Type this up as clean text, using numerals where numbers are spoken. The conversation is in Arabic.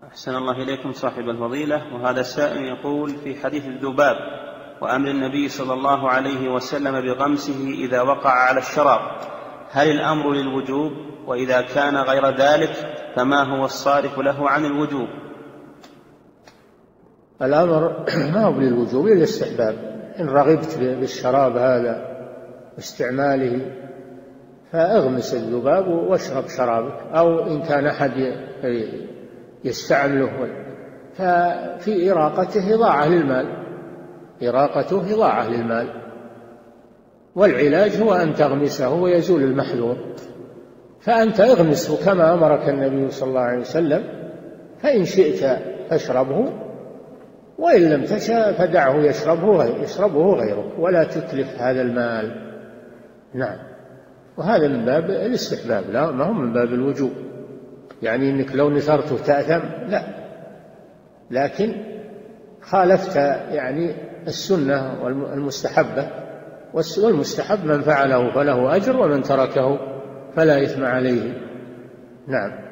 أحسن الله إليكم صاحب الفضيلة. وهذا السائل يقول: في حديث الذباب وأمر النبي صلى الله عليه وسلم بغمسه إذا وقع على الشراب، هل الأمر للوجوب؟ وإذا كان غير ذلك فما هو الصارف له عن الوجوب؟ الأمر ما هو للوجوب، للاستحباب. إن رغبت بالشراب هذا واستعماله فاغمس الذباب واشرب شرابك، أو إن كان أحد يستعمله ففي إراقته إضاعة للمال، إراقته إضاعة للمال. والعلاج هو أن تغمسه ويزول المحذور، فأنت اغمسه كما أمرك النبي صلى الله عليه وسلم، فإن شئت فاشربه، وإن لم تشاء فدعه يشربه غيرك، ولا تتلف هذا المال. نعم. وهذا من باب الاستحباب، لا ما هو من باب الوجوب، يعني إنك لو نثرته تأثم، لا، لكن خالفت يعني السنة المستحبة، والمستحب من فعله فله أجر، ومن تركه فلا إثم عليه. نعم.